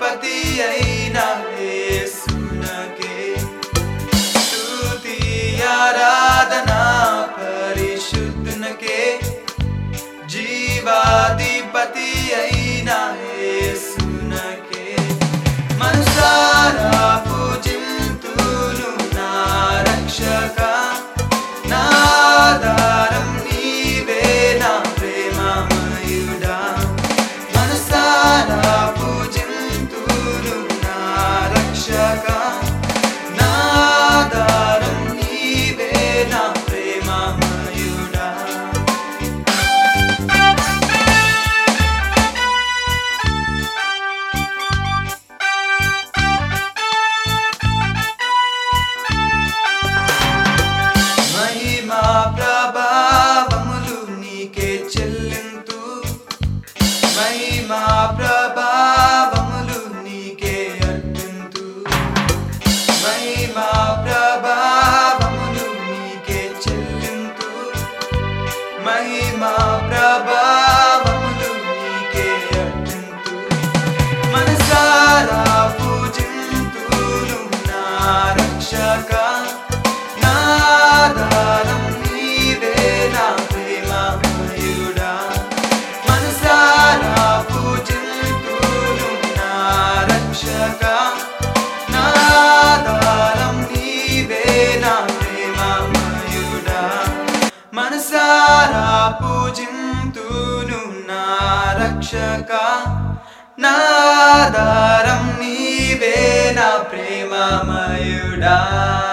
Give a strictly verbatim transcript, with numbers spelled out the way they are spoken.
జీవాధిపతి అయిన యేసునకే స్తుతి ఆరాధన పరిశుద్ధునకే జీవాధిపతి అయిన యేసునకే మనసారా పూజింతును నా రక్షక నా ఆధారం నీవే నా ప్రేమమయుడా మనసారా పూజింతును నా రక్షక నా ఆధారం నీవే నా ప్రేమమయుడా మహిమా ప్రభావములు నీకే చెల్లింతు మహిమా ప్రభావములు నీకే అర్పింతు మహిమా ప్రభావములు నీకే చెల్లింతు మహిమా ప్రభావములు నీకే అర్పింతు మనసారా పూజింతును నా రక్షక నా ఆధారం నీవే నా ప్రేమమయుడా మనసారా పూజింతును నా రక్షక నా ఆధారం నీవే నా ప్రేమమయుడా మనసారా పూజింతును నా రక్షక నా ఆధారం నీవే నా ప్రేమమయుడా.